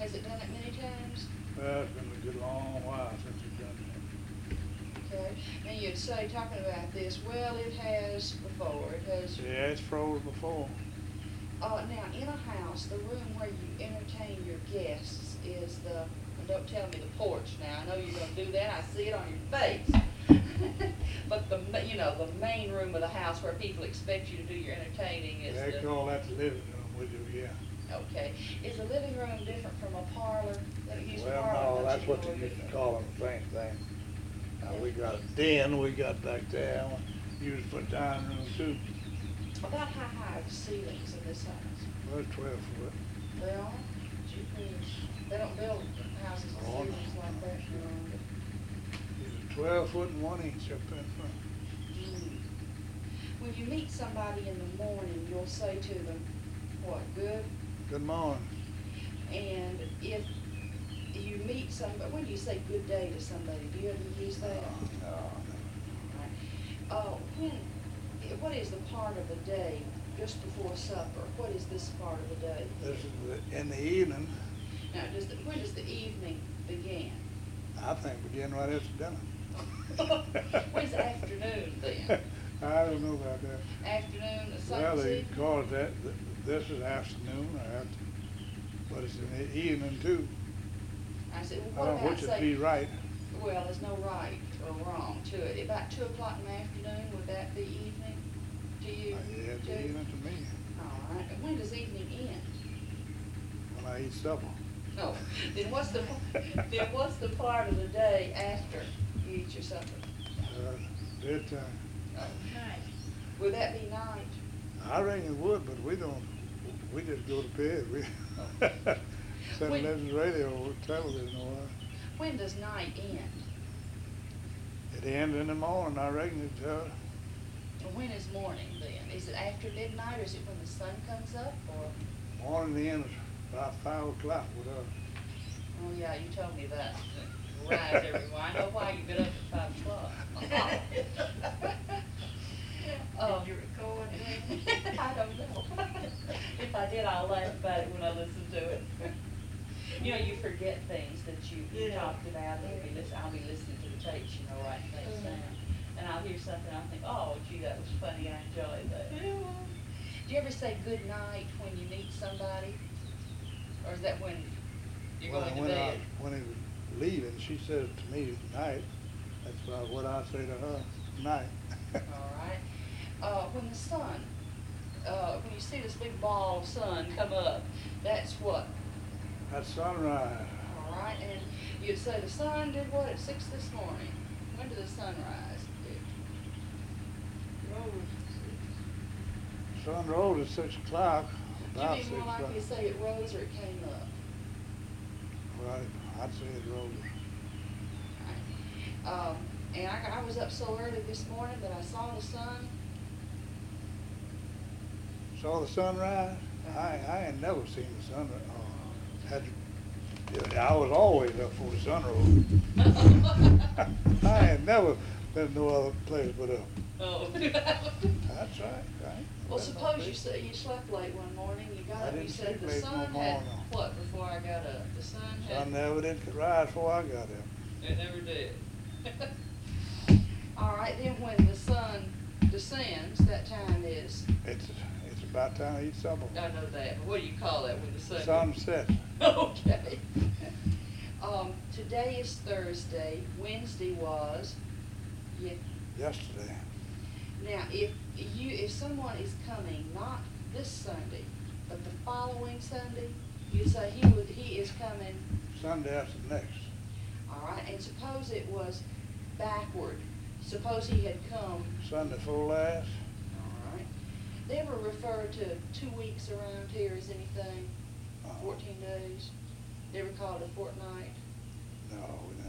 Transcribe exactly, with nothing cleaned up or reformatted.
Has it done it many times? Well, it's been a good long while since we've done Okay. Now you'd say, talking about this, well, it has before, it has. that. Yeah, it's froze before. Uh, now, in a house, the room where you entertain your guests is the, and don't tell me the porch now, I know you're gonna do that, I see it on your face. But the, ma- you know, the main room of the house where people expect you to do your entertaining is They the. call that the living room, we do, yeah. Okay, is the living room different from a parlor that it used to Well, parlor? no, Don't that's you what know they what used to it- call them, the same thing. Now, we got a den, we got back there, used for dining room too. About how high are the ceilings in this house? Well, it's twelve foot. They are? Gee whiz. They don't build houses with Oh, no. ceilings like that, you know. It's twelve foot and one inch up in front. Mm. When you meet somebody in the morning, you'll say to them, what, good? Good morning. And if you meet somebody, when do you say good day to somebody? Do you ever use that? No, no. Right. Uh, when, eh, what is the part of the day just before supper? What is this part of the day? This is the, in the evening, Now, does the, when does the evening begin? I think begin right after dinner. When's afternoon then? I don't know about that. Afternoon, the Well, sun's they evening? call it that, th- this is afternoon or after, but it's in the evening too. I said, I well, don't what know about which would be say, right. well, there's no right or wrong to it. About two o'clock in the afternoon, would that be evening to you? Uh, Yeah, it's too? evening to me, All right, and when does evening end? when I eat supper. No, then what's the, then what's the part of the day after you eat your supper? Uh, bedtime. Night. Would that be night? I reckon it would, but we don't, we just go to bed. We Instead of When- listening to radio or television or what. When does night end? It ends in the morning, I reckon it, uh, And when is morning then? Is it after midnight or is it when the sun comes up or? morning ends about five o'clock with us. Oh, yeah, you told me that. Rise, everyone. I know why you get up at five o'clock. Oh. Did you record that? I don't know. If I did, I'll laugh about it when I listen to it. You know, you forget things that you, you Yeah. talked about, and you'll be listen, I'll be listening to the tapes, you know, writing things down. And I'll hear something, I'll think, oh, gee, that was funny, I enjoyed that. Do you ever say good night when you meet somebody? Or is that when you're When- going to when I- bed? When he was leaving, she said to me, night. That's about what I say to her, night. All right. Uh, when the sun, uh, when you see this big ball of sun come up, that's what? That's sunrise. All right, and you'd say the sun did what at six this morning? When did the sun rise? Sun rose at six o'clock, Do about you six mean more o'clock. likely to say it rose or it came up? Well, I'd say it rose. Right. Um, and I, I was up so early this morning that I saw the sun. Saw the sunrise? I, I ain't never seen the sun, uh, had, I was always up for the sun rose. I ain't never been no other place but up. Oh. That's right, right. Well, That's suppose right. you say you slept late one morning, you got I up, you didn't said sleep the late no sun had, morning. what, before I got up? The sun had. Sun never did rise before I got up. It never did. All right, then when the sun descends, that time is, It's, it's about time to eat supper. I know that, but what do you call that when the sun? Sunset. Okay. Um, today is Thursday, Wednesday was, yeah. Yesterday. Now, if you, if someone is coming, not this Sunday, but the following Sunday, you say he would, he is coming, Sunday after next. all right, and suppose it was backward. Suppose he had come, Sunday full last. all right. They ever refer to two weeks around here as anything? Uh, Fourteen days? They ever call it a fortnight? No, we